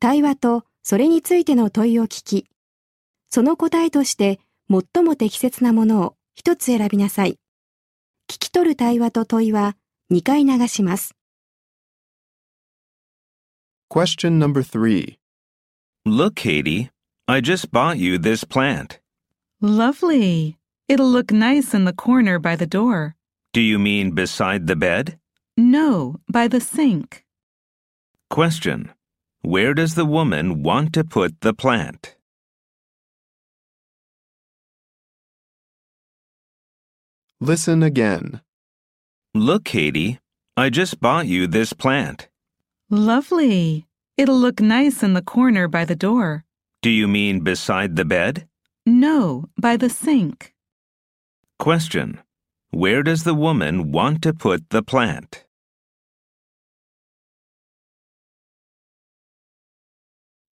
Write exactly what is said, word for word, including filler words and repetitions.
対話とそれについての問いを聞き、その答えとして最も適切なものを一つ選びなさい。聞き取る対話と問いはにかい流します。 Question number three. Look, Katie, I just bought you this plant. Lovely. It'll look nice in the corner by the door. Do you mean beside the bed? No, by the sink. Question. Where does the woman want to put the plant? Listen again. Look, Katie, I just bought you this plant. Lovely. It'll look nice in the corner by the door. Do you mean beside the bed? No, by the sink. Question. Where does the woman want to put the plant?